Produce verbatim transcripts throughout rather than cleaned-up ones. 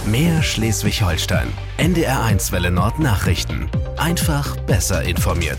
Mehr Schleswig-Holstein. N D R eins Welle Nord Nachrichten. Einfach besser informiert.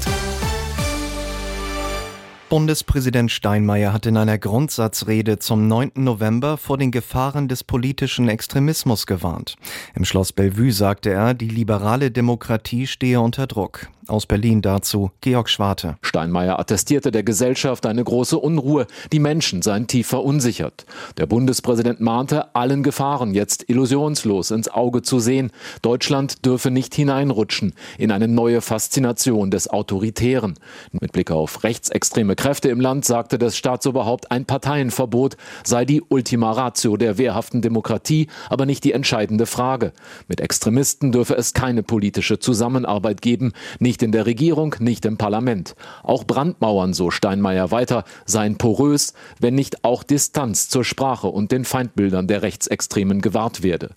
Bundespräsident Steinmeier hat in einer Grundsatzrede zum neunten November vor den Gefahren des politischen Extremismus gewarnt. Im Schloss Bellevue sagte er, die liberale Demokratie stehe unter Druck. Aus Berlin dazu Georg Schwarte. Steinmeier attestierte der Gesellschaft eine große Unruhe. Die Menschen seien tief verunsichert. Der Bundespräsident mahnte, allen Gefahren jetzt illusionslos ins Auge zu sehen. Deutschland dürfe nicht hineinrutschen in eine neue Faszination des Autoritären. Mit Blick auf rechtsextreme Kräfte im Land sagte das Staatsoberhaupt, ein Parteienverbot sei die Ultima Ratio der wehrhaften Demokratie, aber nicht die entscheidende Frage. Mit Extremisten dürfe es keine politische Zusammenarbeit geben, nicht in der Regierung, nicht im Parlament. Auch Brandmauern, so Steinmeier weiter, seien porös, wenn nicht auch Distanz zur Sprache und den Feindbildern der Rechtsextremen gewahrt werde.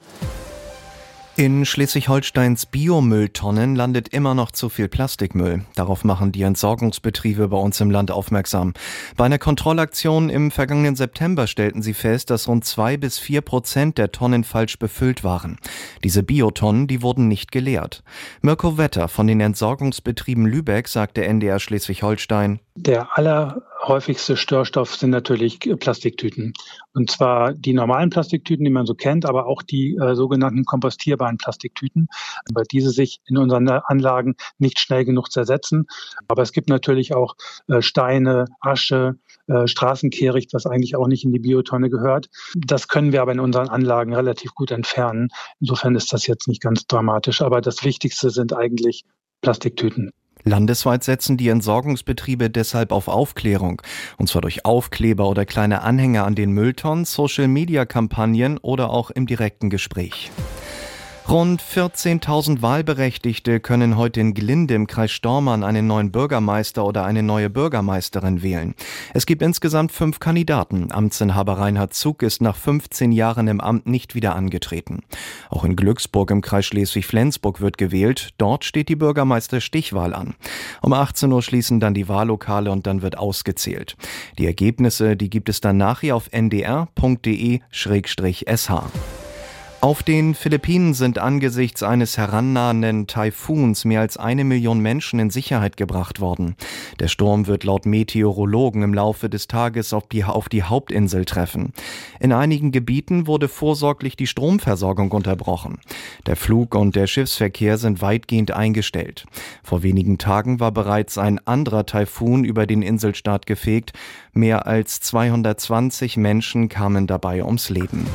In Schleswig-Holsteins Biomülltonnen landet immer noch zu viel Plastikmüll. Darauf machen die Entsorgungsbetriebe bei uns im Land aufmerksam. Bei einer Kontrollaktion im vergangenen September stellten sie fest, dass rund zwei bis vier Prozent der Tonnen falsch befüllt waren. Diese Biotonnen, die wurden nicht geleert. Mirko Wetter von den Entsorgungsbetrieben Lübeck sagte N D R Schleswig-Holstein: Der allerhäufigste Störstoff sind natürlich Plastiktüten. Und zwar die normalen Plastiktüten, die man so kennt, aber auch die äh, sogenannten kompostierbaren Plastiktüten, weil diese sich in unseren Anlagen nicht schnell genug zersetzen. Aber es gibt natürlich auch äh, Steine, Asche, äh, Straßenkehricht, was eigentlich auch nicht in die Biotonne gehört. Das können wir aber in unseren Anlagen relativ gut entfernen. Insofern ist das jetzt nicht ganz dramatisch. Aber das Wichtigste sind eigentlich Plastiktüten. Landesweit setzen die Entsorgungsbetriebe deshalb auf Aufklärung. Und zwar durch Aufkleber oder kleine Anhänger an den Mülltonnen, Social-Media-Kampagnen oder auch im direkten Gespräch. Rund vierzehntausend Wahlberechtigte können heute in Glinde im Kreis Stormarn einen neuen Bürgermeister oder eine neue Bürgermeisterin wählen. Es gibt insgesamt fünf Kandidaten. Amtsinhaber Reinhard Zug ist nach fünfzehn Jahren im Amt nicht wieder angetreten. Auch in Glücksburg im Kreis Schleswig-Flensburg wird gewählt. Dort steht die Bürgermeister-Stichwahl an. Um achtzehn Uhr schließen dann die Wahllokale und dann wird ausgezählt. Die Ergebnisse, die gibt es dann nachher auf n d r punkt d e slash s h. Auf den Philippinen sind angesichts eines herannahenden Taifuns mehr als eine Million Menschen in Sicherheit gebracht worden. Der Sturm wird laut Meteorologen im Laufe des Tages auf die, auf die Hauptinsel treffen. In einigen Gebieten wurde vorsorglich die Stromversorgung unterbrochen. Der Flug- und der Schiffsverkehr sind weitgehend eingestellt. Vor wenigen Tagen war bereits ein anderer Taifun über den Inselstaat gefegt. Mehr als zweihundertzwanzig Menschen kamen dabei ums Leben.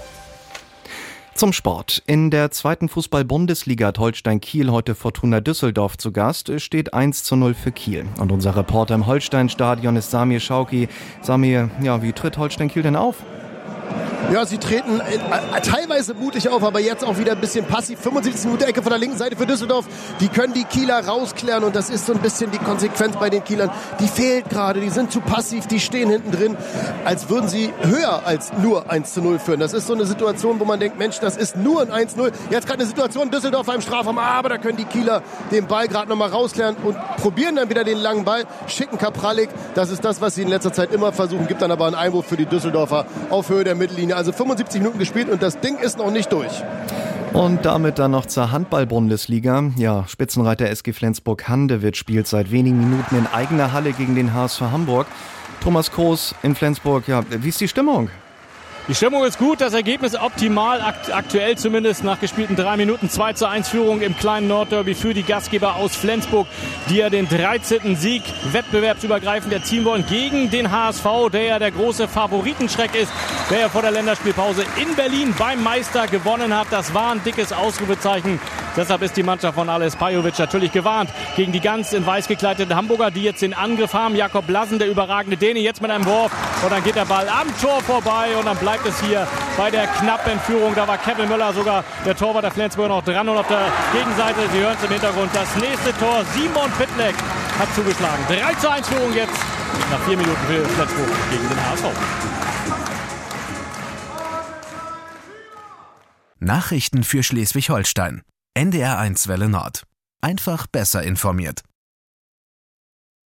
Zum Sport. In der zweiten Fußball-Bundesliga hat Holstein Kiel heute Fortuna Düsseldorf zu Gast. Es steht eins zu null für Kiel. Und unser Reporter im Holstein-Stadion ist Samir Schauki. Samir, ja, wie tritt Holstein Kiel denn auf? Ja, sie treten äh, teilweise mutig auf, aber jetzt auch wieder ein bisschen passiv. fünfundsiebzig Minuten Ecke von der linken Seite für Düsseldorf. Die können die Kieler rausklären und das ist so ein bisschen die Konsequenz bei den Kielern. Die fehlt gerade, die sind zu passiv, die stehen hinten drin, als würden sie höher als nur eins zu null führen. Das ist so eine Situation, wo man denkt, Mensch, das ist nur ein eins zu null. Jetzt gerade eine Situation, Düsseldorf beim Strafraum, aber da können die Kieler den Ball gerade nochmal rausklären und probieren dann wieder den langen Ball, schicken Kapralik. Das ist das, was sie in letzter Zeit immer versuchen, gibt dann aber einen Einwurf für die Düsseldorfer auf Höhe der Mittellinie. Also fünfundsiebzig Minuten gespielt und das Ding ist noch nicht durch. Und damit dann noch zur Handball-Bundesliga. Ja, Spitzenreiter S G Flensburg-Handewitt spielt seit wenigen Minuten in eigener Halle gegen den H S V Hamburg. Thomas Kroos in Flensburg, ja, wie ist die Stimmung? Die Stimmung ist gut, das Ergebnis optimal, akt- aktuell zumindest nach gespielten drei Minuten. zwei zu eins Führung im kleinen Nordderby für die Gastgeber aus Flensburg, die ja den dreizehnten Sieg wettbewerbsübergreifend erzielen wollen gegen den H S V, der ja der große Favoritenschreck ist, der ja vor der Länderspielpause in Berlin beim Meister gewonnen hat. Das war ein dickes Ausrufezeichen. Deshalb ist die Mannschaft von Ales Pajovic natürlich gewarnt gegen die ganz in weiß gekleideten Hamburger, die jetzt den Angriff haben. Jakob Lassen, der überragende Däne, jetzt mit einem Wurf und dann geht der Ball am Tor vorbei und dann bleibt es hier bei der knappen Führung. Da war Kevin Müller sogar, der Torwart der Flensburg, noch dran und auf der Gegenseite, Sie hören es im Hintergrund, das nächste Tor, Simon Pitleck hat zugeschlagen. drei zu eins Führung jetzt nach vier Minuten für Flensburg gegen den H S V. Nachrichten für Schleswig-Holstein. N D R eins Welle Nord. Einfach besser informiert.